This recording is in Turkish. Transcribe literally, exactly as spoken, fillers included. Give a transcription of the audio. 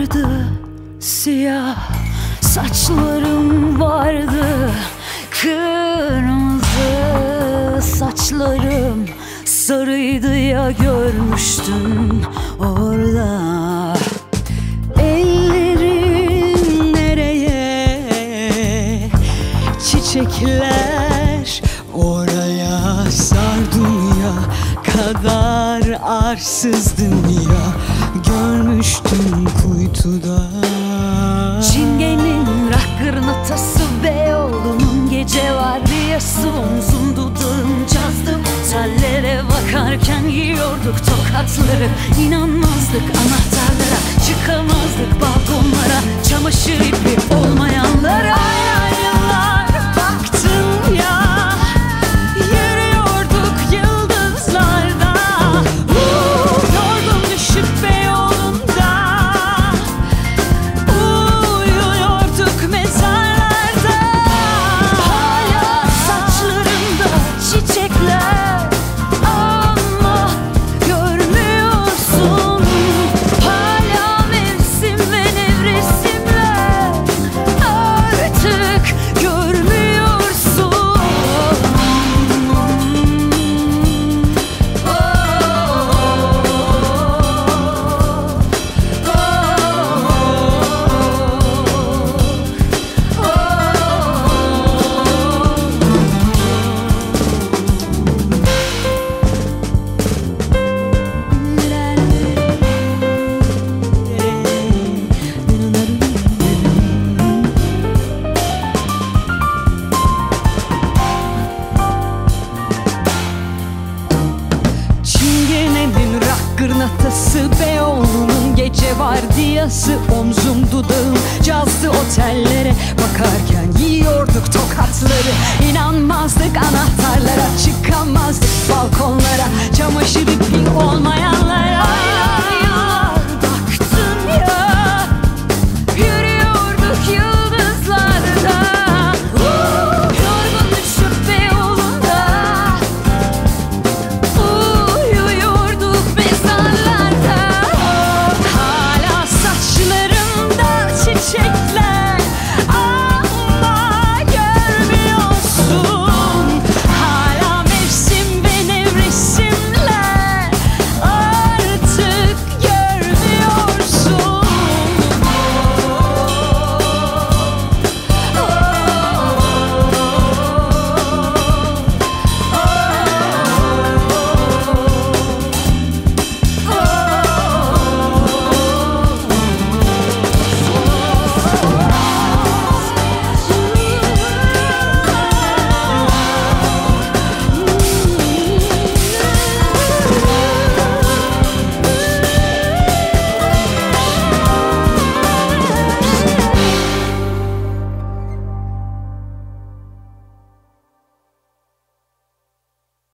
vardı, siyah saçlarım vardı, kırmızı saçlarım sarıydı ya, görmüştün orada. Ellerin nereye, çiçekler oraya, sardunya kadar arsızdın ya, görmüştüm kuytuda. Çingenin rakırnatası, Beyoğlu'nun gece vardiyası, omzum dudağım cazdı. Otellere bakarken yiyorduk tokatları, inanmazdık anahtarlara, çıkamazdık balkonlara, çamaşır ipi olmayanlara. Yıllar baktım ya, yürüyorduk yıldızlarda, uyuyordum düşüp Beyoğlu'nda, uyuyorduk mezarlarda. Hala saçlarımda çiçekler ama görmüyorsun, hala mevsim ve nevresimler artık görmüyorsun. Çingenenin rakırnatası, Beyoğlu'nun gece vardiyası, omzum dudağım cazdı. Otellere bakarken yiyorduk tokatları, inanmazdık anahtarlara, çıkamazdık balkonlara, çamaşır ipi olmayanlara.